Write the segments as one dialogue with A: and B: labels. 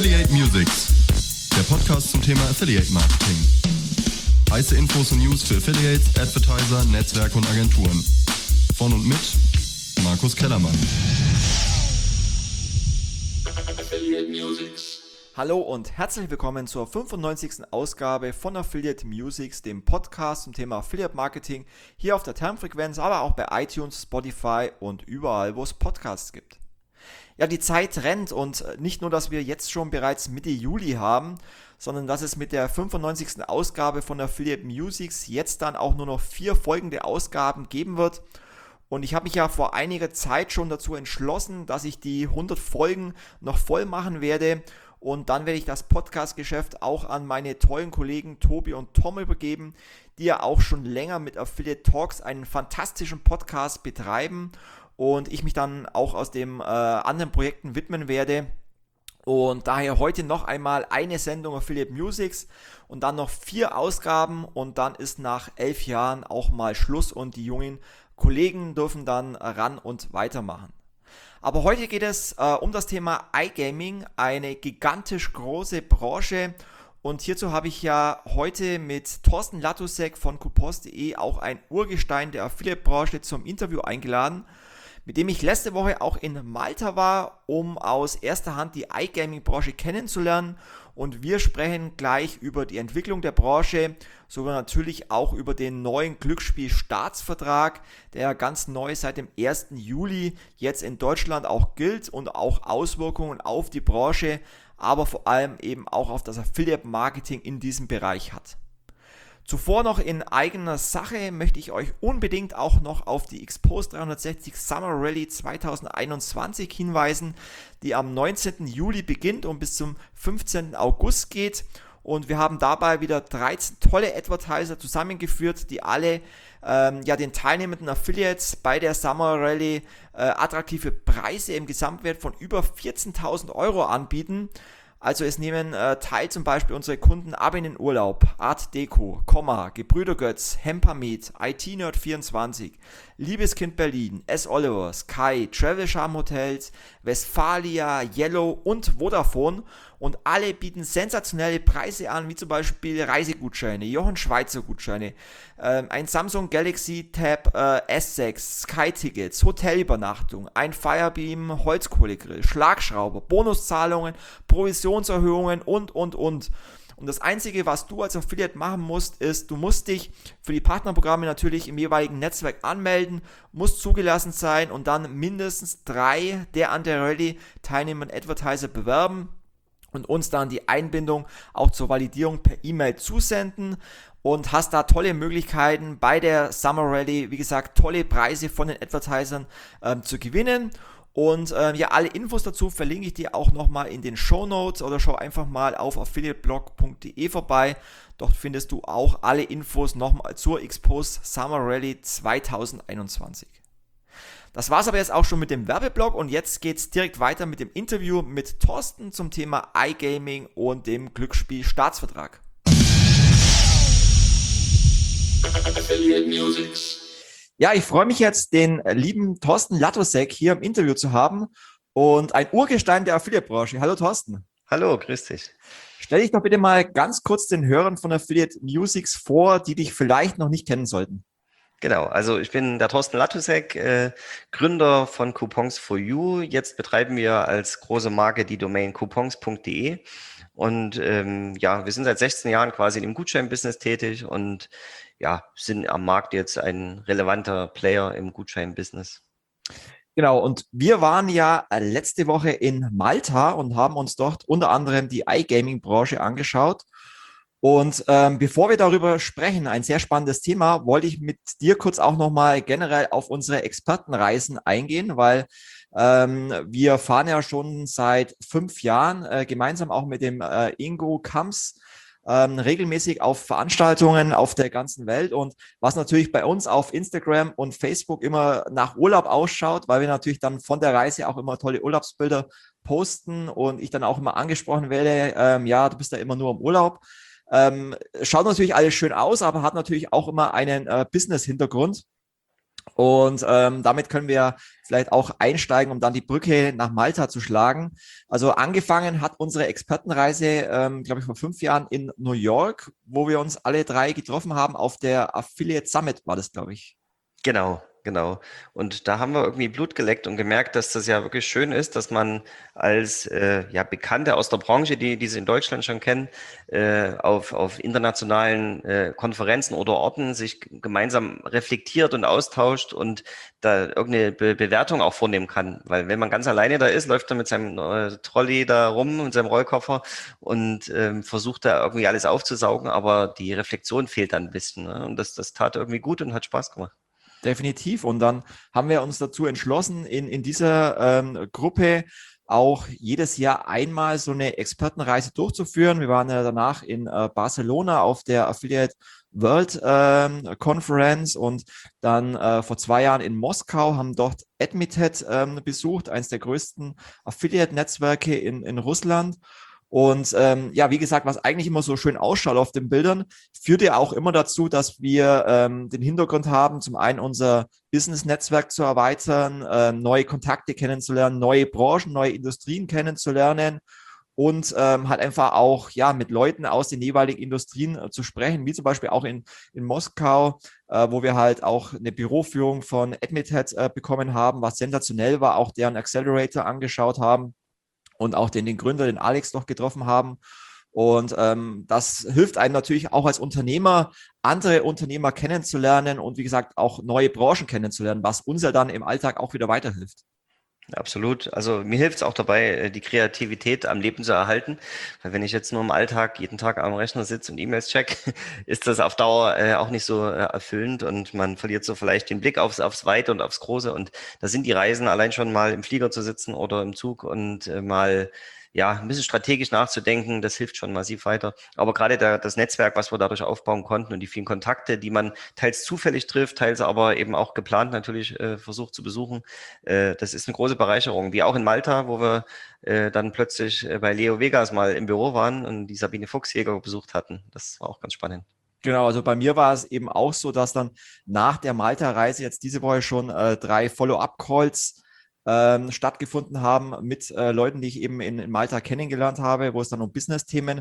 A: Affiliate Musics, der Podcast zum Thema Affiliate Marketing. Heiße Infos und News für Affiliates, Advertiser, Netzwerke und Agenturen. Von und mit Markus Kellermann.
B: Affiliate Musics.
C: Hallo und herzlich willkommen zur 95. Ausgabe von Affiliate Musics, dem Podcast zum Thema Affiliate Marketing, hier auf der Termfrequenz, aber auch bei iTunes, Spotify und überall, wo es Podcasts gibt. Ja, die Zeit rennt und nicht nur, dass wir jetzt schon bereits Mitte Juli haben, sondern dass es mit der 95. Ausgabe von Affiliate Musics jetzt dann auch nur noch 4 folgende Ausgaben geben wird. Und ich habe mich ja vor einiger Zeit schon dazu entschlossen, dass ich die 100 Folgen noch voll machen werde. Und dann werde ich das Podcast-Geschäft auch an meine tollen Kollegen Tobi und Tom übergeben, die ja auch schon länger mit Affiliate Talks einen fantastischen Podcast betreiben und ich mich dann auch aus den anderen Projekten widmen werde. Und daher heute noch einmal eine Sendung Affiliate Musics und dann noch 4 Ausgaben und dann ist nach 11 Jahren auch mal Schluss und die jungen Kollegen dürfen dann ran und weitermachen. Aber heute geht es um das Thema iGaming, eine gigantisch große Branche. Und hierzu habe ich ja heute mit Thorsten Latusek von coupons.de auch ein Urgestein der Affiliate-Branche zum Interview eingeladen, mit dem ich letzte Woche auch in Malta war, um aus erster Hand die iGaming-Branche kennenzulernen. Und wir sprechen gleich über die Entwicklung der Branche, sogar natürlich auch über den neuen Glücksspielstaatsvertrag, der ganz neu seit dem 1. Juli jetzt in Deutschland auch gilt und auch Auswirkungen auf die Branche, aber vor allem eben auch auf das Affiliate-Marketing in diesem Bereich hat. Zuvor noch in eigener Sache möchte ich euch unbedingt auch noch auf die Xposed 360 Summer Rally 2021 hinweisen, die am 19. Juli beginnt und bis zum 15. August geht. Und wir haben dabei wieder 13 tolle Advertiser zusammengeführt, die alle den teilnehmenden Affiliates bei der Summer Rally attraktive Preise im Gesamtwert von über 14.000 Euro anbieten. Also es nehmen teil zum Beispiel unsere Kunden Ab in den Urlaub, Art Deco, Komma, Gebrüder Götz, Hempermed, IT-Nerd24, Liebeskind Berlin, S. Oliver, Sky, Travel Charm Hotels, Westfalia, Yellow und Vodafone und alle bieten sensationelle Preise an, wie zum Beispiel Reisegutscheine, Jochen Schweizer Gutscheine, ein Samsung Galaxy Tab S6, Sky-Tickets, Hotelübernachtung, ein Firebeam Holzkohlegrill, Schlagschrauber, Bonuszahlungen, Provisionserhöhungen und. Und das Einzige, was du als Affiliate machen musst, ist, du musst dich für die Partnerprogramme natürlich im jeweiligen Netzwerk anmelden, musst zugelassen sein und dann mindestens 3 der an der Rallye teilnehmenden Advertiser bewerben und uns dann die Einbindung auch zur Validierung per E-Mail zusenden und hast da tolle Möglichkeiten bei der Summer Rally, wie gesagt, tolle Preise von den Advertisern zu gewinnen. Und alle Infos dazu verlinke ich dir auch nochmal in den Shownotes oder schau einfach mal auf affiliateblog.de vorbei. Dort findest du auch alle Infos nochmal zur Xposed Summer Rally 2021. Das war's aber jetzt auch schon mit dem Werbeblock und jetzt geht's direkt weiter mit dem Interview mit Thorsten zum Thema iGaming und dem Glücksspielstaatsvertrag.
B: Affiliate Musics.
C: Ja, ich freue mich jetzt, den lieben Thorsten Latusek hier im Interview zu haben und ein Urgestein der Affiliate-Branche. Hallo Thorsten.
D: Hallo, grüß dich.
C: Stell dich doch bitte mal ganz kurz den Hörern von Affiliate Musics vor, die dich vielleicht noch nicht kennen sollten.
D: Genau, also ich bin der Thorsten Latusek, Gründer von Coupons4You. Jetzt betreiben wir als große Marke die Domain coupons.de und wir sind seit 16 Jahren quasi im Gutschein-Business tätig und sind am Markt jetzt ein relevanter Player im Gutschein-Business.
C: Genau, und wir waren ja letzte Woche in Malta und haben uns dort unter anderem die iGaming-Branche angeschaut. Und bevor wir darüber sprechen, ein sehr spannendes Thema, wollte ich mit dir kurz auch nochmal generell auf unsere Expertenreisen eingehen, weil wir fahren ja schon seit 5 Jahren gemeinsam auch mit dem Ingo Kamps regelmäßig auf Veranstaltungen auf der ganzen Welt und was natürlich bei uns auf Instagram und Facebook immer nach Urlaub ausschaut, weil wir natürlich dann von der Reise auch immer tolle Urlaubsbilder posten und ich dann auch immer angesprochen werde, du bist ja immer nur im Urlaub. Schaut natürlich alles schön aus, aber hat natürlich auch immer einen Business-Hintergrund. Und damit können wir vielleicht auch einsteigen, um dann die Brücke nach Malta zu schlagen. Also angefangen hat unsere Expertenreise, glaube ich, vor 5 Jahren in New York, wo wir uns alle 3 getroffen haben auf der Affiliate Summit, war das, glaube ich.
D: Genau, genau. Und da haben wir irgendwie Blut geleckt und gemerkt, dass das ja wirklich schön ist, dass man als ja, Bekannte aus der Branche, die sie in Deutschland schon kennen, auf internationalen Konferenzen oder Orten sich gemeinsam reflektiert und austauscht und da irgendeine Bewertung auch vornehmen kann. Weil wenn man ganz alleine da ist, läuft er mit seinem Trolley da rum, mit seinem Rollkoffer und versucht da irgendwie alles aufzusaugen, aber die Reflexion fehlt dann ein bisschen. Ne? Und das tat irgendwie gut und hat Spaß gemacht.
C: Definitiv. Und dann haben wir uns dazu entschlossen, in dieser Gruppe auch jedes Jahr einmal so eine Expertenreise durchzuführen. Wir waren ja danach in Barcelona auf der Affiliate World Conference und dann vor 2 Jahren in Moskau, haben dort Admitted besucht, eines der größten Affiliate-Netzwerke in Russland. Und ja, wie gesagt, was eigentlich immer so schön ausschaut auf den Bildern, führt ja auch immer dazu, dass wir den Hintergrund haben, zum einen unser Business-Netzwerk zu erweitern, neue Kontakte kennenzulernen, neue Branchen, neue Industrien kennenzulernen und halt einfach auch ja mit Leuten aus den jeweiligen Industrien zu sprechen, wie zum Beispiel auch in Moskau, wo wir halt auch eine Büroführung von Admitted bekommen haben, was sensationell war, auch deren Accelerator angeschaut haben und auch den Gründer, den Alex, noch getroffen haben. Und das hilft einem natürlich auch als Unternehmer, andere Unternehmer kennenzulernen und wie gesagt auch neue Branchen kennenzulernen, was uns ja dann im Alltag auch wieder weiterhilft.
D: Absolut. Also mir hilft es auch dabei, die Kreativität am Leben zu erhalten. Weil wenn ich jetzt nur im Alltag jeden Tag am Rechner sitze und E-Mails check, ist das auf Dauer auch nicht so erfüllend und man verliert so vielleicht den Blick aufs Weite und aufs Große. Und da sind die Reisen allein schon mal im Flieger zu sitzen oder im Zug und mal ja, ein bisschen strategisch nachzudenken, das hilft schon massiv weiter. Aber gerade das Netzwerk, was wir dadurch aufbauen konnten und die vielen Kontakte, die man teils zufällig trifft, teils aber eben auch geplant natürlich versucht zu besuchen, das ist eine große Bereicherung. Wie auch in Malta, wo wir dann plötzlich bei Leo Vegas mal im Büro waren und die Sabine Fuchsjäger besucht hatten. Das war auch ganz spannend.
C: Genau, also bei mir war es eben auch so, dass dann nach der Malta-Reise jetzt diese Woche schon 3 Follow-up-Calls stattgefunden haben mit Leuten, die ich eben in Malta kennengelernt habe, wo es dann um Business-Themen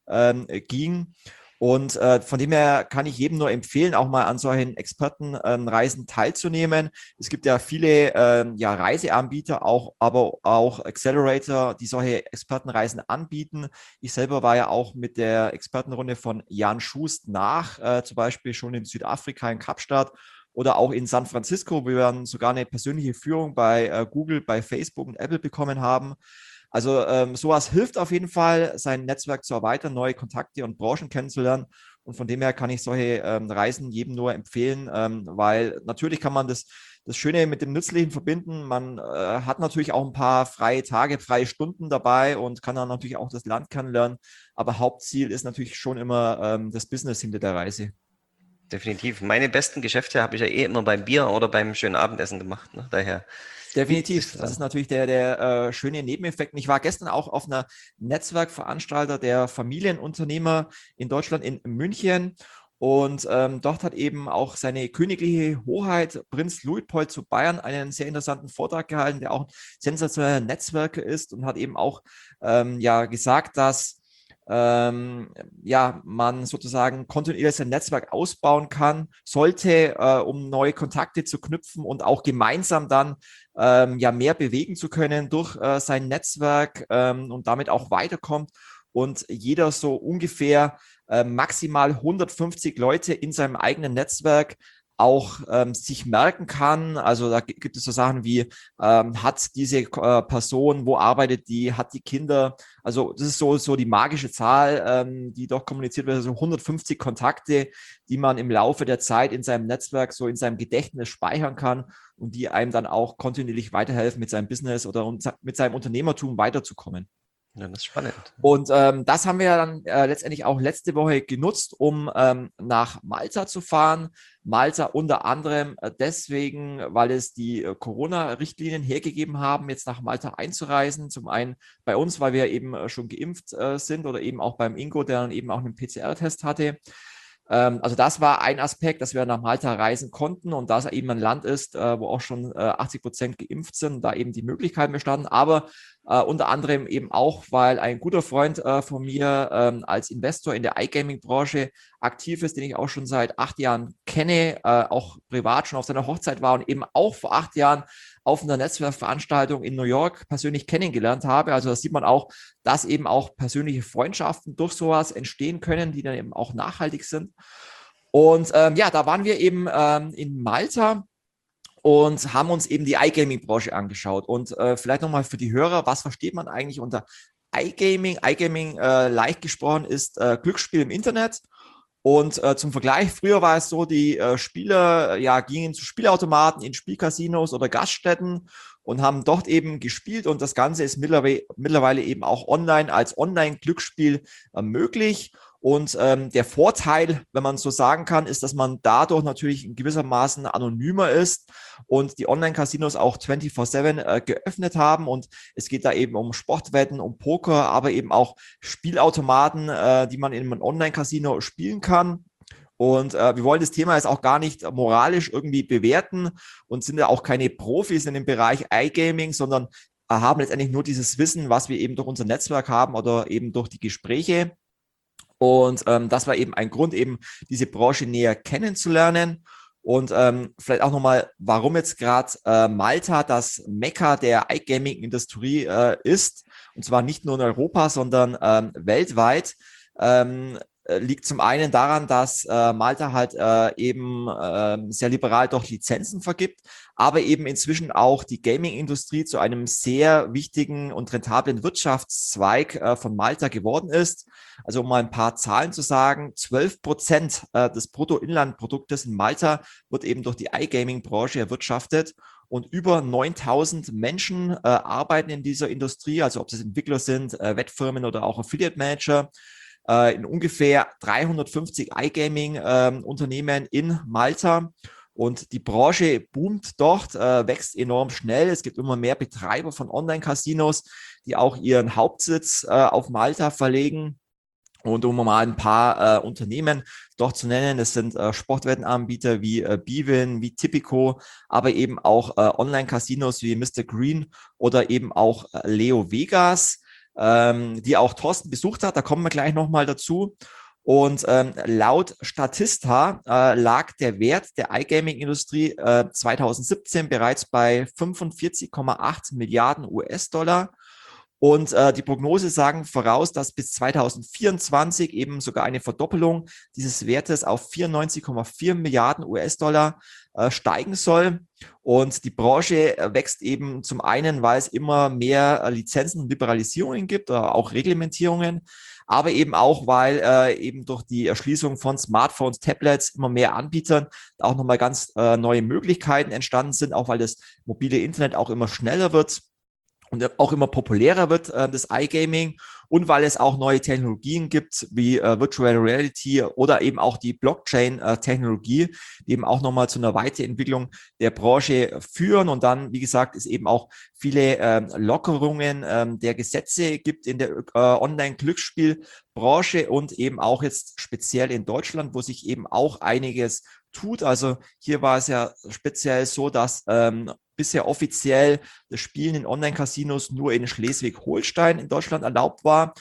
C: ging. Und von dem her kann ich jedem nur empfehlen, auch mal an solchen Expertenreisen teilzunehmen. Es gibt ja viele ja, Reiseanbieter, aber auch Accelerator, die solche Expertenreisen anbieten. Ich selber war ja auch mit der Expertenrunde von Jan Schust zum Beispiel schon in Südafrika, in Kapstadt oder auch in San Francisco, wo wir dann sogar eine persönliche Führung bei Google, bei Facebook und Apple bekommen haben. Also sowas hilft auf jeden Fall, sein Netzwerk zu erweitern, neue Kontakte und Branchen kennenzulernen. Und von dem her kann ich solche Reisen jedem nur empfehlen, weil natürlich kann man das Schöne mit dem Nützlichen verbinden. Man hat natürlich auch ein paar freie Tage, freie Stunden dabei und kann dann natürlich auch das Land kennenlernen. Aber Hauptziel ist natürlich schon immer das Business hinter der Reise.
D: Definitiv. Meine besten Geschäfte habe ich ja eh immer beim Bier oder beim schönen Abendessen gemacht. Ne? Daher.
C: Definitiv. Das ist natürlich der schöne Nebeneffekt. Und ich war gestern auch auf einer Netzwerkveranstalter der Familienunternehmer in Deutschland in München. Und dort hat eben auch seine königliche Hoheit Prinz Luitpold zu Bayern einen sehr interessanten Vortrag gehalten, der auch ein sensationeller Netzwerker ist und hat eben auch ja gesagt, dass ja, man sozusagen kontinuierlich sein Netzwerk ausbauen kann, sollte, um neue Kontakte zu knüpfen und auch gemeinsam dann ja mehr bewegen zu können durch sein Netzwerk und damit auch weiterkommt und jeder so ungefähr maximal 150 Leute in seinem eigenen Netzwerk auch sich merken kann. Also da gibt es so Sachen wie, hat diese Person, wo arbeitet die, hat die Kinder. Also das ist so die magische Zahl, die doch kommuniziert wird, also 150 Kontakte, die man im Laufe der Zeit in seinem Netzwerk, so in seinem Gedächtnis speichern kann und die einem dann auch kontinuierlich weiterhelfen, mit seinem Business oder mit seinem Unternehmertum weiterzukommen.
D: Ja, das ist spannend.
C: Und das haben wir dann letztendlich auch letzte Woche genutzt, um nach Malta zu fahren. Malta unter anderem deswegen, weil es die Corona-Richtlinien hergegeben haben, jetzt nach Malta einzureisen. Zum einen bei uns, weil wir eben schon geimpft sind oder eben auch beim Ingo, der dann eben auch einen PCR-Test hatte. Also das war ein Aspekt, dass wir nach Malta reisen konnten und da es eben ein Land ist, wo auch schon 80% geimpft sind, da eben die Möglichkeiten bestanden. Aber unter anderem eben auch, weil ein guter Freund von mir als Investor in der iGaming-Branche aktiv ist, den ich auch schon seit 8 Jahren kenne, auch privat schon auf seiner Hochzeit war und eben auch vor 8 Jahren auf einer Netzwerkveranstaltung in New York persönlich kennengelernt habe. Also da sieht man auch, dass eben auch persönliche Freundschaften durch sowas entstehen können, die dann eben auch nachhaltig sind. Und ja, da waren wir eben in Malta und haben uns eben die iGaming-Branche angeschaut. Und vielleicht nochmal für die Hörer, was versteht man eigentlich unter iGaming? iGaming, leicht gesprochen, ist Glücksspiel im Internet. Und zum Vergleich, früher war es so, die Spieler gingen zu Spielautomaten in Spielcasinos oder Gaststätten und haben dort eben gespielt. Und das Ganze ist mittlerweile eben auch online als Online-Glücksspiel möglich. Und der Vorteil, wenn man so sagen kann, ist, dass man dadurch natürlich in gewissermaßen anonymer ist und die Online-Casinos auch 24/7 geöffnet haben. Und es geht da eben um Sportwetten, um Poker, aber eben auch Spielautomaten, die man in einem Online-Casino spielen kann. Und wir wollen das Thema jetzt auch gar nicht moralisch irgendwie bewerten und sind ja auch keine Profis in dem Bereich iGaming, sondern haben letztendlich nur dieses Wissen, was wir eben durch unser Netzwerk haben oder eben durch die Gespräche. Und das war eben ein Grund, eben diese Branche näher kennenzulernen. Und vielleicht auch nochmal, warum jetzt gerade Malta das Mekka der iGaming-Industrie ist. Und zwar nicht nur in Europa, sondern weltweit. Liegt zum einen daran, dass Malta halt eben sehr liberal doch Lizenzen vergibt, aber eben inzwischen auch die Gaming-Industrie zu einem sehr wichtigen und rentablen Wirtschaftszweig von Malta geworden ist. Also um mal ein paar Zahlen zu sagen, 12% des Bruttoinlandproduktes in Malta wird eben durch die iGaming-Branche erwirtschaftet. Und über 9.000 Menschen arbeiten in dieser Industrie, also ob es Entwickler sind, Wettfirmen oder auch Affiliate Manager, in ungefähr 350 iGaming-Unternehmen in Malta. Und die Branche boomt dort, wächst enorm schnell. Es gibt immer mehr Betreiber von Online-Casinos, die auch ihren Hauptsitz auf Malta verlegen. Und um mal ein paar Unternehmen dort zu nennen, das sind Sportwettenanbieter wie Bwin, wie Tipico, aber eben auch Online-Casinos wie Mr. Green oder eben auch Leo Vegas, die auch Thorsten besucht hat. Da kommen wir gleich nochmal dazu. Und laut Statista lag der Wert der iGaming-Industrie 2017 bereits bei 45,8 Milliarden US-Dollar. Und die Prognose sagen voraus, dass bis 2024 eben sogar eine Verdoppelung dieses Wertes auf 94,4 Milliarden US-Dollar steigen soll. Und die Branche wächst eben zum einen, weil es immer mehr Lizenzen und Liberalisierungen gibt, auch Reglementierungen, aber eben auch, weil eben durch die Erschließung von Smartphones, Tablets immer mehr Anbietern auch nochmal ganz neue Möglichkeiten entstanden sind, auch weil das mobile Internet auch immer schneller wird und auch immer populärer wird, das iGaming, und weil es auch neue Technologien gibt, wie Virtual Reality oder eben auch die Blockchain-Technologie, die eben auch nochmal zu einer Weiterentwicklung der Branche führen. Und dann, wie gesagt, es eben auch viele Lockerungen der Gesetze gibt in der Online-Glücksspielbranche und eben auch jetzt speziell in Deutschland, wo sich eben auch einiges tut. Also hier war es ja speziell so, dass bisher offiziell das Spielen in Online-Casinos nur in Schleswig-Holstein in Deutschland erlaubt war.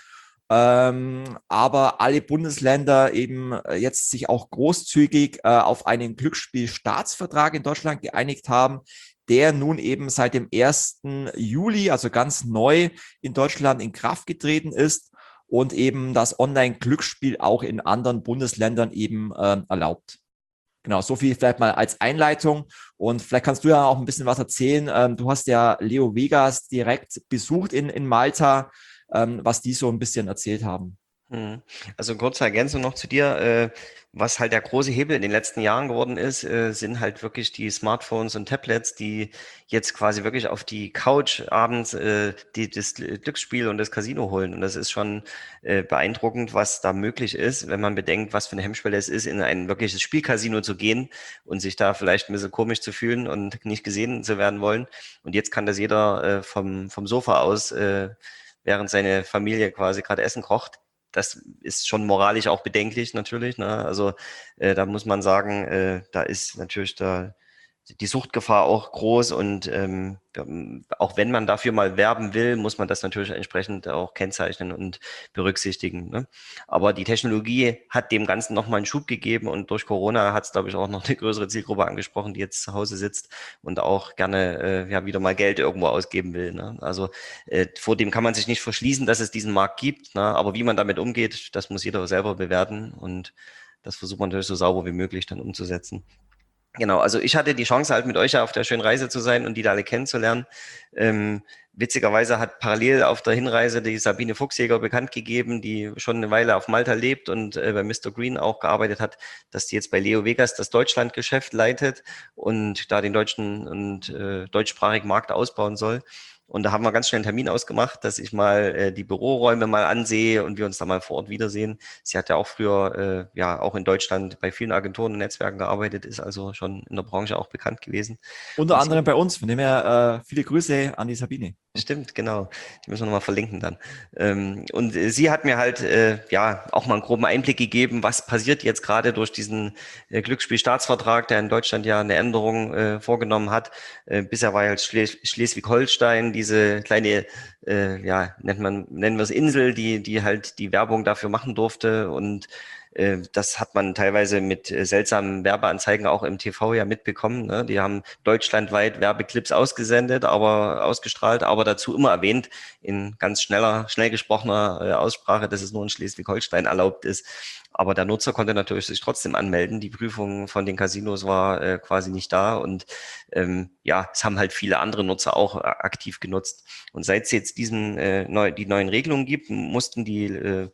C: Aber alle Bundesländer eben jetzt sich auch großzügig auf einen Glücksspielstaatsvertrag in Deutschland geeinigt haben, der nun eben seit dem 1. Juli, also ganz neu in Deutschland in Kraft getreten ist und eben das Online-Glücksspiel auch in anderen Bundesländern eben erlaubt. Genau, so viel vielleicht mal als Einleitung. Und vielleicht kannst du ja auch ein bisschen was erzählen. Du hast ja Leo Vegas direkt besucht in Malta, was die so ein bisschen erzählt haben.
D: Also kurze Ergänzung noch zu dir. Was halt der große Hebel in den letzten Jahren geworden ist, sind halt wirklich die Smartphones und Tablets, die jetzt quasi wirklich auf die Couch abends das Glücksspiel und das Casino holen. Und das ist schon beeindruckend, was da möglich ist, wenn man bedenkt, was für eine Hemmschwelle es ist, in ein wirkliches Spielcasino zu gehen und sich da vielleicht ein bisschen komisch zu fühlen und nicht gesehen zu werden wollen. Und jetzt kann das jeder vom Sofa aus, während seine Familie quasi gerade Essen kocht, das ist schon moralisch auch bedenklich natürlich. Ne? Also da muss man sagen, da ist natürlich die Suchtgefahr auch groß und auch wenn man dafür mal werben will, muss man das natürlich entsprechend auch kennzeichnen und berücksichtigen. Ne? Aber die Technologie hat dem Ganzen nochmal einen Schub gegeben und durch Corona hat es, glaube ich, auch noch eine größere Zielgruppe angesprochen, die jetzt zu Hause sitzt und auch gerne ja wieder mal Geld irgendwo ausgeben will. Ne? Also vor dem kann man sich nicht verschließen, dass es diesen Markt gibt, ne? Aber wie man damit umgeht, das muss jeder selber bewerten und das versucht man natürlich so sauber wie möglich dann umzusetzen. Genau, also ich hatte die Chance halt mit euch ja auf der schönen Reise zu sein und die da alle kennenzulernen. Witzigerweise hat parallel auf der Hinreise die Sabine Fuchsjäger bekannt gegeben, die schon eine Weile auf Malta lebt und bei Mr. Green auch gearbeitet hat, dass die jetzt bei Leo Vegas das Deutschlandgeschäft leitet und da den deutschen und deutschsprachigen Markt ausbauen soll. Und da haben wir ganz schnell einen Termin ausgemacht, dass ich mal die Büroräume mal ansehe und wir uns da mal vor Ort wiedersehen. Sie hat ja auch früher ja auch in Deutschland bei vielen Agenturen und Netzwerken gearbeitet, ist also schon in der Branche auch bekannt gewesen.
C: Unter anderem bei uns, von dem her viele Grüße an die Sabine.
D: Stimmt, genau. Die müssen wir nochmal verlinken dann. Und sie hat mir halt ja auch mal einen groben Einblick gegeben, was passiert jetzt gerade durch diesen Glücksspielstaatsvertrag, der in Deutschland ja eine Änderung vorgenommen hat. Bisher war ja Schleswig-Holstein diese kleine, ja, nennen wir es Insel, die halt die Werbung dafür machen durfte und das hat man teilweise mit seltsamen Werbeanzeigen auch im TV ja mitbekommen. Ne? Die haben deutschlandweit Werbeclips ausgestrahlt, aber dazu immer erwähnt in ganz schnell gesprochener Aussprache, dass es nur in Schleswig-Holstein erlaubt ist. Aber der Nutzer konnte natürlich sich trotzdem anmelden. Die Prüfung von den Casinos war quasi nicht da und ja, es haben halt viele andere Nutzer auch aktiv genutzt. Und seit es jetzt die neuen Regelungen gibt, mussten die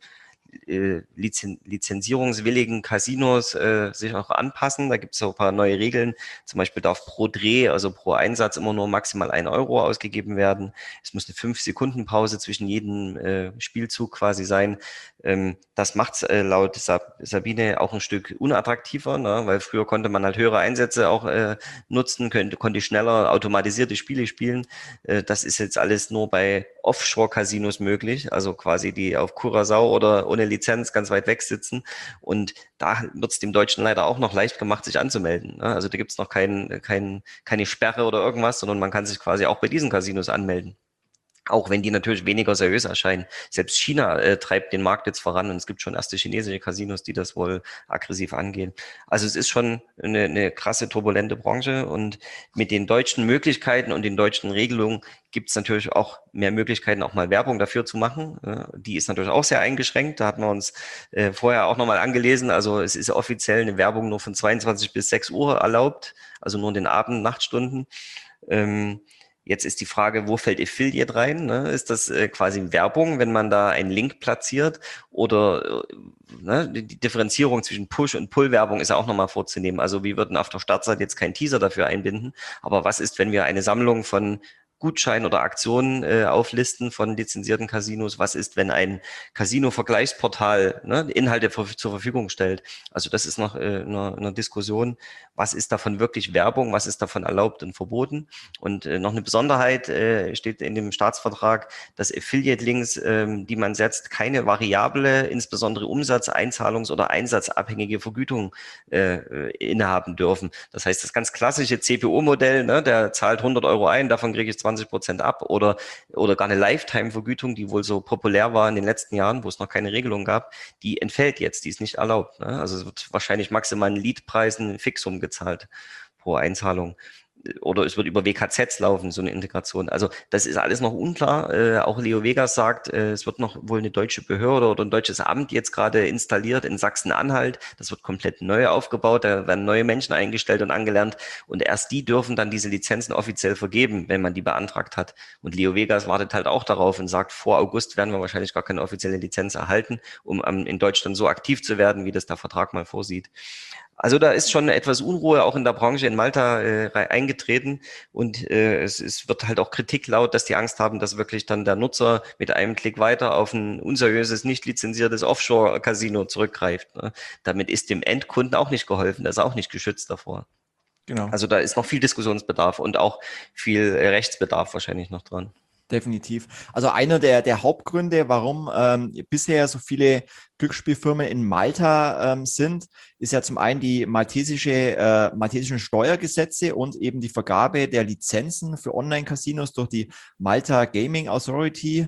D: lizenzierungswilligen Casinos sich auch anpassen. Da gibt es auch ein paar neue Regeln. Zum Beispiel darf pro Dreh, also pro Einsatz, immer nur maximal 1 Euro ausgegeben werden. Es muss eine 5-Sekunden-Pause zwischen jedem Spielzug quasi sein. Das macht es laut Sabine auch ein Stück unattraktiver, ne? Weil früher konnte man halt höhere Einsätze auch nutzen, konnte schneller automatisierte Spiele spielen. Das ist jetzt alles nur bei Offshore-Casinos möglich, also quasi die auf Curaçao oder ohne Lizenz ganz weit weg sitzen. Und da wird es dem Deutschen leider auch noch leicht gemacht, sich anzumelden. Ne? Also da gibt es noch keine Sperre oder irgendwas, sondern man kann sich quasi auch bei diesen Casinos anmelden. Auch wenn die natürlich weniger seriös erscheinen. Selbst China treibt den Markt jetzt voran und es gibt schon erste chinesische Casinos, die das wohl aggressiv angehen. Also es ist schon eine krasse, turbulente Branche und mit den deutschen Möglichkeiten und den deutschen Regelungen gibt es natürlich auch mehr Möglichkeiten, auch mal Werbung dafür zu machen. Die ist natürlich auch sehr eingeschränkt. Da hatten wir uns vorher auch nochmal angelesen. Also es ist offiziell eine Werbung nur von 22 bis 6 Uhr erlaubt, also nur in den Abend-, Nachtstunden. Jetzt ist die Frage, wo fällt Affiliate rein? Ne? Ist das quasi Werbung, wenn man da einen Link platziert? Oder ne, die Differenzierung zwischen Push- und Pull-Werbung ist ja auch nochmal vorzunehmen. Also wir würden auf der Startseite jetzt keinen Teaser dafür einbinden. Aber was ist, wenn wir eine Sammlung von Gutscheinen oder Aktionen auflisten von lizenzierten Casinos? Was ist, wenn ein Casino-Vergleichsportal Inhalte zur Verfügung stellt? Also das ist noch eine Diskussion. Was ist davon wirklich Werbung? Was ist davon erlaubt und verboten? Und noch eine Besonderheit steht in dem Staatsvertrag, dass Affiliate-Links, die man setzt, keine variable, insbesondere Umsatz-, oder einsatzabhängige Vergütung innehaben dürfen. Das heißt, das ganz klassische CPO-Modell, ne, der zahlt 100 Euro ein, davon kriege ich 20% ab oder gar eine Lifetime-Vergütung, die wohl so populär war in den letzten Jahren, wo es noch keine Regelung gab, die entfällt jetzt, die ist nicht erlaubt. Ne? Also es wird wahrscheinlich maximal ein Leadpreis, ein Fixum gezahlt pro Einzahlung. Oder es wird über WKZs laufen, so eine Integration. Also das ist alles noch unklar. Auch Leo Vegas sagt, es wird noch wohl eine deutsche Behörde oder ein deutsches Amt jetzt gerade installiert in Sachsen-Anhalt. Das wird komplett neu aufgebaut. Da werden neue Menschen eingestellt und angelernt. Und erst die dürfen dann diese Lizenzen offiziell vergeben, wenn man die beantragt hat. Und Leo Vegas wartet halt auch darauf und sagt, vor August werden wir wahrscheinlich gar keine offizielle Lizenz erhalten, um in Deutschland so aktiv zu werden, wie das der Vertrag mal vorsieht. Also da ist schon etwas Unruhe auch in der Branche in Malta eingetreten und es wird halt auch Kritik laut, dass die Angst haben, dass wirklich dann der Nutzer mit einem Klick weiter auf ein unseriöses, nicht lizenziertes Offshore-Casino zurückgreift. Ne? Damit ist dem Endkunden auch nicht geholfen, der ist auch nicht geschützt davor.
C: Genau.
D: Also da ist noch viel Diskussionsbedarf und auch viel Rechtsbedarf wahrscheinlich noch dran.
C: Definitiv. Also einer der Hauptgründe, warum bisher so viele Glücksspielfirmen in Malta sind, ist ja zum einen die maltesischen Steuergesetze und eben die Vergabe der Lizenzen für Online-Casinos durch die Malta Gaming Authority.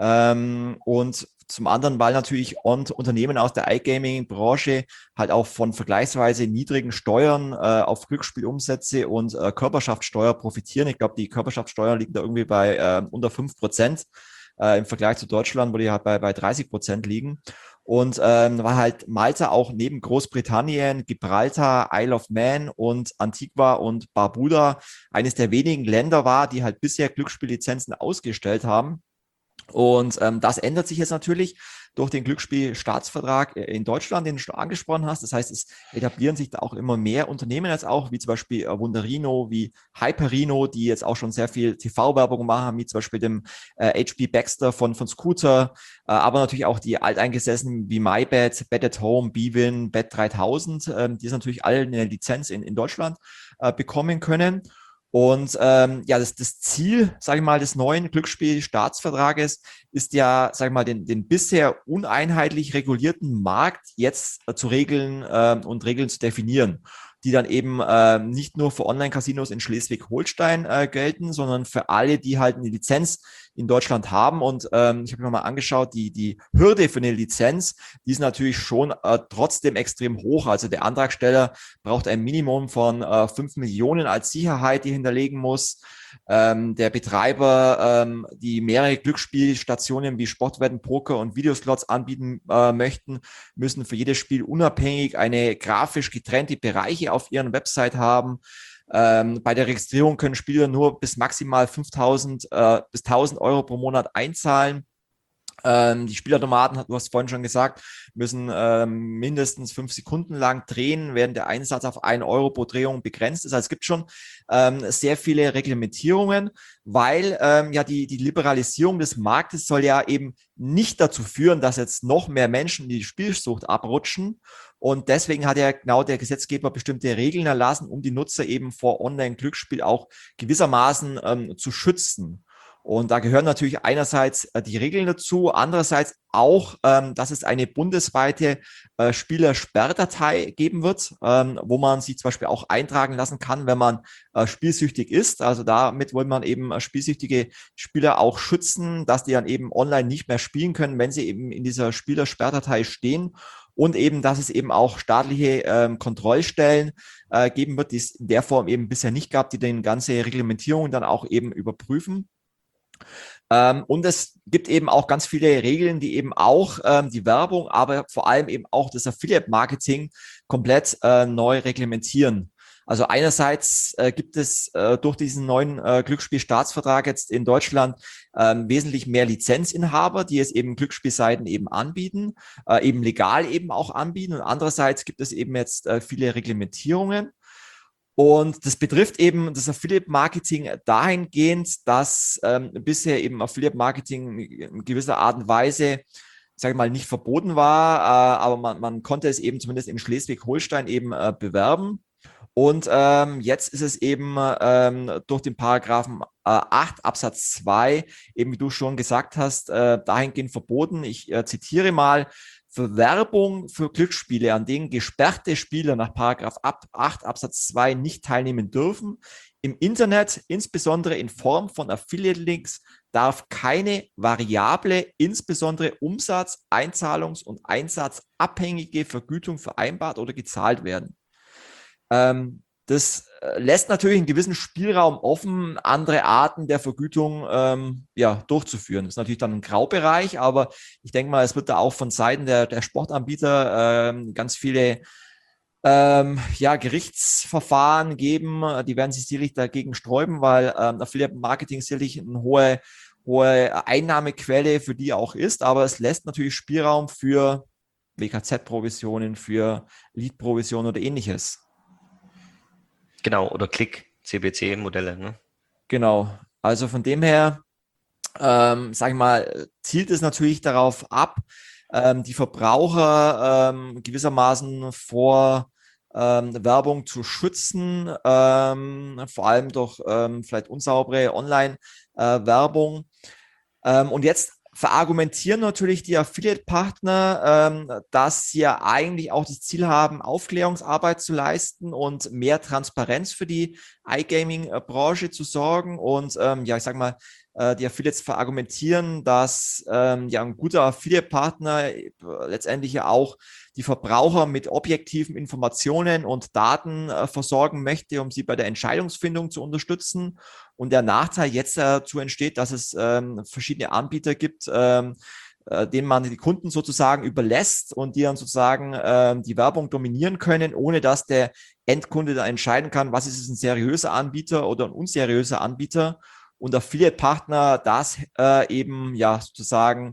C: Und zum anderen, weil natürlich Unternehmen aus der iGaming-Branche halt auch von vergleichsweise niedrigen Steuern auf Glücksspielumsätze und Körperschaftssteuer profitieren. Ich glaube, die Körperschaftssteuer liegt da irgendwie bei unter 5%. Im Vergleich zu Deutschland, wo die halt bei 30% liegen. Und weil halt Malta auch neben Großbritannien, Gibraltar, Isle of Man und Antigua und Barbuda eines der wenigen Länder war, die halt bisher Glücksspiellizenzen ausgestellt haben. Und das ändert sich jetzt natürlich durch den Glücksspielstaatsvertrag in Deutschland, den du schon angesprochen hast. Das heißt, es etablieren sich da auch immer mehr Unternehmen jetzt auch, wie zum Beispiel Wunderino, wie Hyperino, die jetzt auch schon sehr viel TV-Werbung machen, wie zum Beispiel dem HB Baxter von Scooter, aber natürlich auch die Alteingesessenen wie MyBet, Bet at Home, Bwin, Bet3000, die es natürlich alle eine Lizenz in Deutschland bekommen können. Und das Ziel, sage ich mal, des neuen Glücksspielstaatsvertrages ist ja, sage ich mal, den bisher uneinheitlich regulierten Markt jetzt zu regeln und Regeln zu definieren, die dann eben nicht nur für Online-Casinos in Schleswig-Holstein gelten, sondern für alle, die halt eine Lizenz in Deutschland haben. Und ich habe mir mal angeschaut, die Hürde für eine Lizenz, die ist natürlich schon trotzdem extrem hoch. Also der Antragsteller braucht ein Minimum von 5 Millionen als Sicherheit, die hinterlegen muss. Der Betreiber, die mehrere Glücksspielstationen wie Sportwetten, Poker und Videoslots anbieten möchten, müssen für jedes Spiel unabhängig eine grafisch getrennte Bereiche auf ihren Website haben. Bei der Registrierung können Spieler nur bis maximal 5.000 bis 1.000 Euro pro Monat einzahlen. Die Spielautomaten, du hast vorhin schon gesagt, müssen mindestens 5 Sekunden lang drehen, während der Einsatz auf 1 Euro pro Drehung begrenzt ist. Also es gibt schon sehr viele Reglementierungen, weil die Liberalisierung des Marktes soll ja eben nicht dazu führen, dass jetzt noch mehr Menschen in die Spielsucht abrutschen. Und deswegen hat ja genau der Gesetzgeber bestimmte Regeln erlassen, um die Nutzer eben vor Online-Glücksspiel auch gewissermaßen zu schützen. Und da gehören natürlich einerseits die Regeln dazu, andererseits auch, dass es eine bundesweite Spielersperrdatei geben wird, wo man sich zum Beispiel auch eintragen lassen kann, wenn man spielsüchtig ist. Also damit will man eben spielsüchtige Spieler auch schützen, dass die dann eben online nicht mehr spielen können, wenn sie eben in dieser Spielersperrdatei stehen. Und eben, dass es eben auch staatliche Kontrollstellen geben wird, die es in der Form eben bisher nicht gab, die den ganze Reglementierung dann auch eben überprüfen. Und es gibt eben auch ganz viele Regeln, die eben auch die Werbung, aber vor allem eben auch das Affiliate-Marketing komplett neu reglementieren. Also einerseits gibt es durch diesen neuen Glücksspielstaatsvertrag jetzt in Deutschland wesentlich mehr Lizenzinhaber, die es eben Glücksspielseiten eben anbieten, eben legal eben auch anbieten. Und andererseits gibt es eben jetzt viele Reglementierungen. Und das betrifft eben das Affiliate-Marketing dahingehend, dass bisher eben Affiliate-Marketing in gewisser Art und Weise, sage ich mal, nicht verboten war, aber man konnte es eben zumindest in Schleswig-Holstein eben bewerben. Und jetzt ist es eben durch den Paragraphen 8 Absatz 2, eben wie du schon gesagt hast, dahingehend verboten. Ich zitiere mal: Für Werbung für Glücksspiele, an denen gesperrte Spieler nach Paragraph 8 Absatz 2 nicht teilnehmen dürfen, im Internet, insbesondere in Form von Affiliate-Links, darf keine variable, insbesondere Umsatz-, Einzahlungs- und Einsatzabhängige Vergütung vereinbart oder gezahlt werden. Das lässt natürlich einen gewissen Spielraum offen, andere Arten der Vergütung durchzuführen. Das ist natürlich dann ein Graubereich, aber ich denke mal, es wird da auch von Seiten der Sportanbieter ganz viele Gerichtsverfahren geben. Die werden sich sicherlich dagegen sträuben, weil Affiliate Marketing sicherlich eine hohe Einnahmequelle für die auch ist, aber es lässt natürlich Spielraum für WKZ-Provisionen, für Lead-Provisionen oder ähnliches.
D: Genau, oder Click-CPC-Modelle. Ne?
C: Genau, also von dem her, sage ich mal, zielt es natürlich darauf ab, die Verbraucher gewissermaßen vor Werbung zu schützen, vor allem durch vielleicht unsaubere Online-Werbung. Und jetzt verargumentieren natürlich die Affiliate-Partner, dass sie ja eigentlich auch das Ziel haben, Aufklärungsarbeit zu leisten und mehr Transparenz für die iGaming-Branche zu sorgen. Und ja, ich sage mal, die Affiliates verargumentieren, dass ja ein guter Affiliate-Partner letztendlich ja auch die Verbraucher mit objektiven Informationen und Daten versorgen möchte, um sie bei der Entscheidungsfindung zu unterstützen. Und der Nachteil jetzt dazu entsteht, dass es verschiedene Anbieter gibt, denen man die Kunden sozusagen überlässt und die dann sozusagen die Werbung dominieren können, ohne dass der Endkunde dann entscheiden kann, was ist es, ein seriöser Anbieter oder ein unseriöser Anbieter. Und Affiliate-Partner das eben ja sozusagen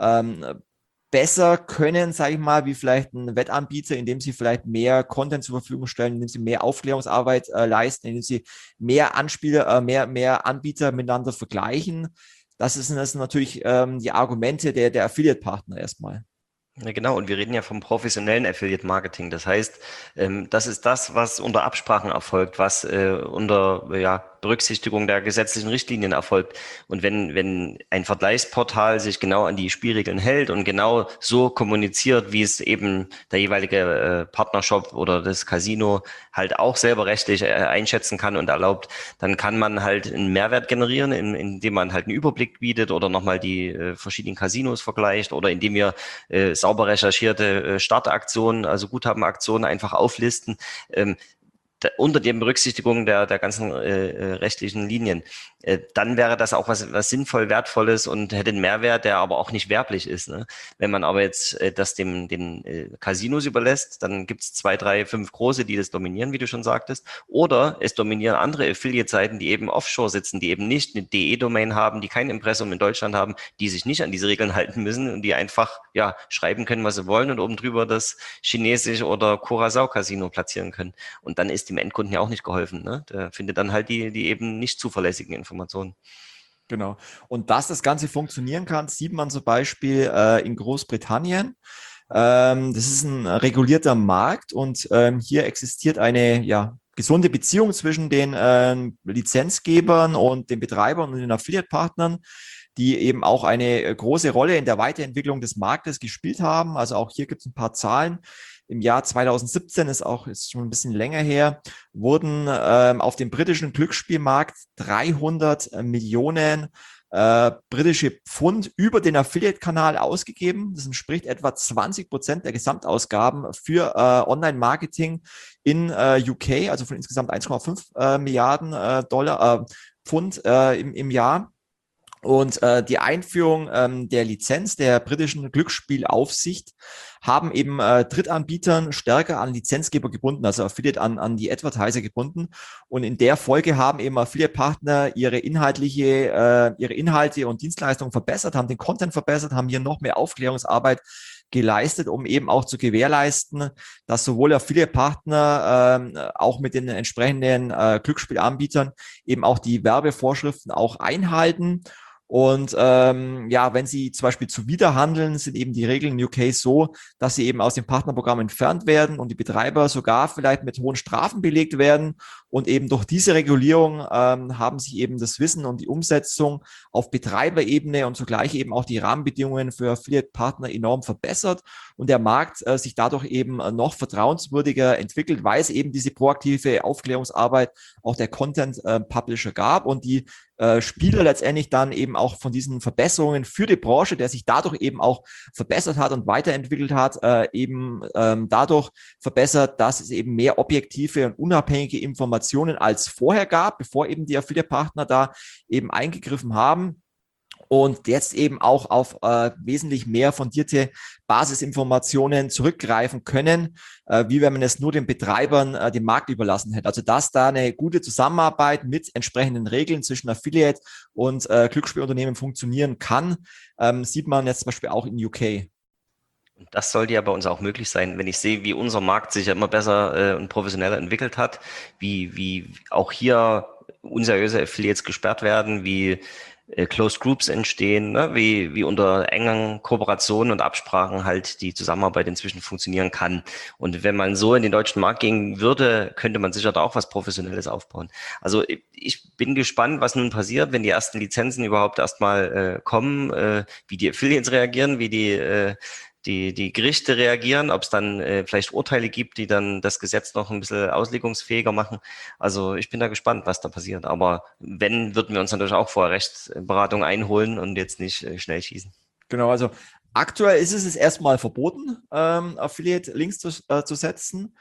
C: besser können, sage ich mal, wie vielleicht ein Wettanbieter, indem sie vielleicht mehr Content zur Verfügung stellen, indem sie mehr Aufklärungsarbeit leisten, indem sie mehr mehr Anbieter miteinander vergleichen. Das sind natürlich die Argumente der Affiliate-Partner erstmal.
D: Ja, genau, und wir reden ja vom professionellen Affiliate-Marketing. Das heißt, das ist das, was unter Absprachen erfolgt, was unter Berücksichtigung der gesetzlichen Richtlinien erfolgt. Und wenn ein Vergleichsportal sich genau an die Spielregeln hält und genau so kommuniziert, wie es eben der jeweilige Partnershop oder das Casino halt auch selber rechtlich einschätzen kann und erlaubt, dann kann man halt einen Mehrwert generieren, indem man halt einen Überblick bietet oder nochmal die verschiedenen Casinos vergleicht oder indem wir sauber recherchierte Startaktionen, also Guthabenaktionen einfach auflisten, unter der Berücksichtigung der ganzen rechtlichen Linien. Dann wäre das auch was sinnvoll Wertvolles und hätte einen Mehrwert, der aber auch nicht werblich ist. Ne? Wenn man aber jetzt das den Casinos überlässt, dann gibt es 2, 3, 5 große, die das dominieren, wie du schon sagtest. Oder es dominieren andere Affiliate-Seiten, die eben offshore sitzen, die eben nicht eine DE-Domain haben, die kein Impressum in Deutschland haben, die sich nicht an diese Regeln halten müssen und die einfach schreiben können, was sie wollen und oben drüber das chinesische oder Curaçao-Casino platzieren können. Und dann ist dem Endkunden ja auch nicht geholfen. Ne? Der findet dann halt die eben nicht zuverlässigen Informationen.
C: Genau. Und dass das Ganze funktionieren kann, sieht man zum Beispiel in Großbritannien. Das ist ein regulierter Markt und hier existiert eine gesunde Beziehung zwischen den Lizenzgebern und den Betreibern und den Affiliate-Partnern, die eben auch eine große Rolle in der Weiterentwicklung des Marktes gespielt haben. Also auch hier gibt es ein paar Zahlen. Im Jahr 2017, ist schon ein bisschen länger her, wurden auf dem britischen Glücksspielmarkt 300 Millionen britische Pfund über den Affiliate-Kanal ausgegeben. Das entspricht etwa 20% der Gesamtausgaben für Online-Marketing in UK, also von insgesamt 1,5 Milliarden Pfund im Jahr. Und die Einführung der Lizenz der britischen Glücksspielaufsicht haben eben Drittanbietern stärker an Lizenzgeber gebunden, also Affiliate an die Advertiser gebunden. Und in der Folge haben eben Affiliate-Partner ihre Inhalte und Dienstleistungen verbessert, haben den Content verbessert, haben hier noch mehr Aufklärungsarbeit geleistet, um eben auch zu gewährleisten, dass sowohl Affiliate-Partner auch mit den entsprechenden Glücksspielanbietern eben auch die Werbevorschriften auch einhalten. Und wenn sie zum Beispiel zuwiderhandeln, sind eben die Regeln in UK so, dass sie eben aus dem Partnerprogramm entfernt werden und die Betreiber sogar vielleicht mit hohen Strafen belegt werden. Und eben durch diese Regulierung haben sich eben das Wissen und die Umsetzung auf Betreiberebene und zugleich eben auch die Rahmenbedingungen für Affiliate-Partner enorm verbessert und der Markt sich dadurch eben noch vertrauenswürdiger entwickelt, weil es eben diese proaktive Aufklärungsarbeit auch der Content-Publisher gab und die Spieler letztendlich dann eben auch von diesen Verbesserungen für die Branche, der sich dadurch eben auch verbessert hat und weiterentwickelt hat, dadurch verbessert, dass es eben mehr objektive und unabhängige Informationen als vorher gab, bevor eben die Affiliate-Partner da eben eingegriffen haben. Und jetzt eben auch auf wesentlich mehr fundierte Basisinformationen zurückgreifen können, wie wenn man es nur den Betreibern den Markt überlassen hätte. Also dass da eine gute Zusammenarbeit mit entsprechenden Regeln zwischen Affiliate und Glücksspielunternehmen funktionieren kann, sieht man jetzt zum Beispiel auch in UK.
D: Das sollte ja bei uns auch möglich sein, wenn ich sehe, wie unser Markt sich ja immer besser und professioneller entwickelt hat, wie auch hier unseriöse Affiliates gesperrt werden, wie Closed Groups entstehen, ne? Wie unter engen Kooperationen und Absprachen halt die Zusammenarbeit inzwischen funktionieren kann. Und wenn man so in den deutschen Markt gehen würde, könnte man sicher da auch was Professionelles aufbauen. Also ich bin gespannt, was nun passiert, wenn die ersten Lizenzen überhaupt erstmal kommen, wie die Affiliates reagieren, wie die Gerichte reagieren, ob es dann vielleicht Urteile gibt, die dann das Gesetz noch ein bisschen auslegungsfähiger machen. Also ich bin da gespannt, was da passiert. Aber wenn, würden wir uns natürlich auch vorher Rechtsberatung einholen und jetzt nicht schnell schießen.
C: Genau, also aktuell ist es erstmal verboten, Affiliate-Links zu setzen.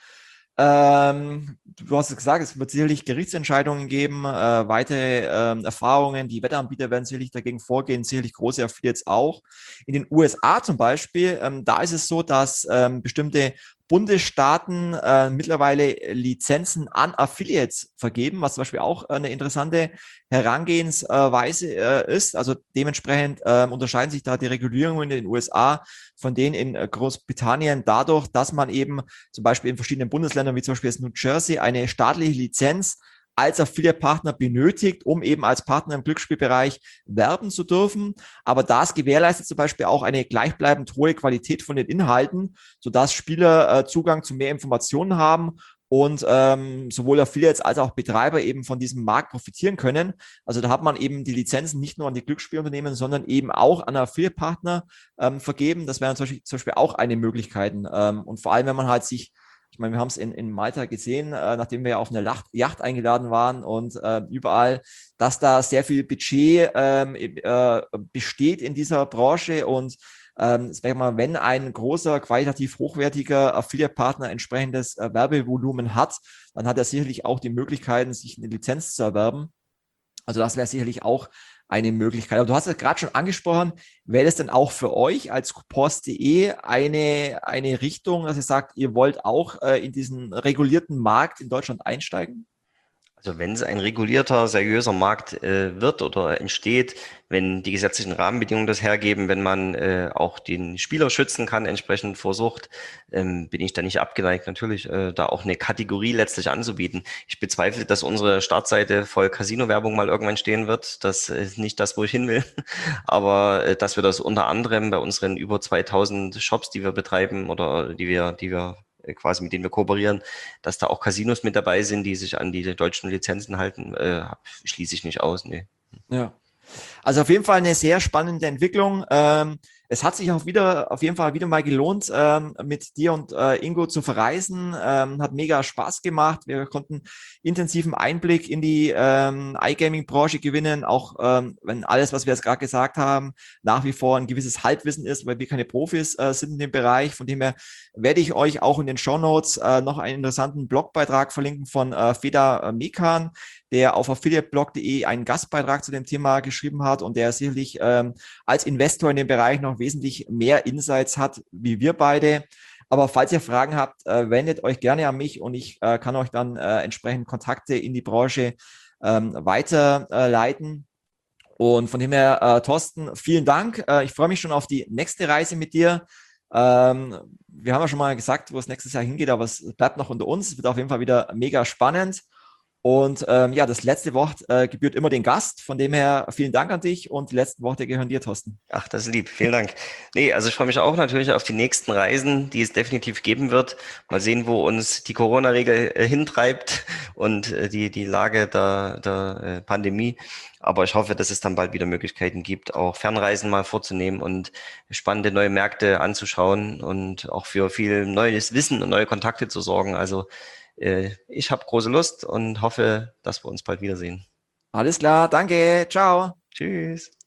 C: Du hast es gesagt, es wird sicherlich Gerichtsentscheidungen geben, weitere Erfahrungen, die Wettanbieter werden sicherlich dagegen vorgehen, sicherlich große Affiliates auch. In den USA zum Beispiel, da ist es so, dass bestimmte Bundesstaaten mittlerweile Lizenzen an Affiliates vergeben, was zum Beispiel auch eine interessante Herangehensweise ist. Also dementsprechend unterscheiden sich da die Regulierungen in den USA von denen in Großbritannien dadurch, dass man eben zum Beispiel in verschiedenen Bundesländern, wie zum Beispiel jetzt New Jersey, eine staatliche Lizenz als Affiliate-Partner benötigt, um eben als Partner im Glücksspielbereich werben zu dürfen. Aber das gewährleistet zum Beispiel auch eine gleichbleibend hohe Qualität von den Inhalten, sodass Spieler Zugang zu mehr Informationen haben und sowohl Affiliates als auch Betreiber eben von diesem Markt profitieren können. Also da hat man eben die Lizenzen nicht nur an die Glücksspielunternehmen, sondern eben auch an Affiliate-Partner vergeben. Das wäre zum Beispiel auch eine Möglichkeit. Und vor allem, wenn man halt sich ich meine, wir haben es in Malta gesehen, nachdem wir auf eine Yacht eingeladen waren und überall, dass da sehr viel Budget besteht in dieser Branche und sag mal, wenn ein großer, qualitativ hochwertiger Affiliate-Partner entsprechendes Werbevolumen hat, dann hat er sicherlich auch die Möglichkeiten, sich eine Lizenz zu erwerben. Also das wäre sicherlich auch eine Möglichkeit. Aber du hast es gerade schon angesprochen, wäre das denn auch für euch als Coupons.de eine Richtung, dass ihr sagt, ihr wollt auch in diesen regulierten Markt in Deutschland einsteigen?
D: Also wenn es ein regulierter, seriöser Markt wird oder entsteht, wenn die gesetzlichen Rahmenbedingungen das hergeben, wenn man auch den Spieler schützen kann, entsprechend vor Sucht, bin ich da nicht abgeneigt, natürlich da auch eine Kategorie letztlich anzubieten. Ich bezweifle, dass unsere Startseite voll Casino-Werbung mal irgendwann stehen wird. Das ist nicht das, wo ich hin will. Aber dass wir das unter anderem bei unseren über 2000 Shops, die wir betreiben oder die wir quasi mit denen wir kooperieren, dass da auch Casinos mit dabei sind, die sich an die deutschen Lizenzen halten, schließe ich nicht aus. Nee.
C: Ja. Also auf jeden Fall eine sehr spannende Entwicklung. Es hat sich auch auf jeden Fall wieder mal gelohnt, mit dir und Ingo zu verreisen. Hat mega Spaß gemacht. Wir konnten intensiven Einblick in die iGaming-Branche gewinnen, auch wenn alles, was wir jetzt gerade gesagt haben, nach wie vor ein gewisses Halbwissen ist, weil wir keine Profis sind in dem Bereich. Von dem her werde ich euch auch in den Shownotes noch einen interessanten Blogbeitrag verlinken von Feda Mekan, der auf affiliateblog.de einen Gastbeitrag zu dem Thema geschrieben hat und der sicherlich als Investor in dem Bereich noch wesentlich mehr Insights hat, wie wir beide. Aber falls ihr Fragen habt, wendet euch gerne an mich und ich kann euch dann entsprechend Kontakte in die Branche weiterleiten. Und von dem her, Thorsten, vielen Dank. Ich freue mich schon auf die nächste Reise mit dir. Wir haben ja schon mal gesagt, wo es nächstes Jahr hingeht, aber es bleibt noch unter uns. Es wird auf jeden Fall wieder mega spannend. Und ja, das letzte Wort gebührt immer den Gast. Von dem her vielen Dank an dich und die letzten Worte gehören dir, Thorsten.
D: Ach, das ist lieb. Vielen Dank. Nee, also ich freue mich auch natürlich auf die nächsten Reisen, die es definitiv geben wird. Mal sehen, wo uns die Corona-Regel hintreibt und die Lage der Pandemie. Aber ich hoffe, dass es dann bald wieder Möglichkeiten gibt, auch Fernreisen mal vorzunehmen und spannende neue Märkte anzuschauen und auch für viel neues Wissen und neue Kontakte zu sorgen. Also ich habe große Lust und hoffe, dass wir uns bald wiedersehen.
C: Alles klar, danke, ciao.
D: Tschüss.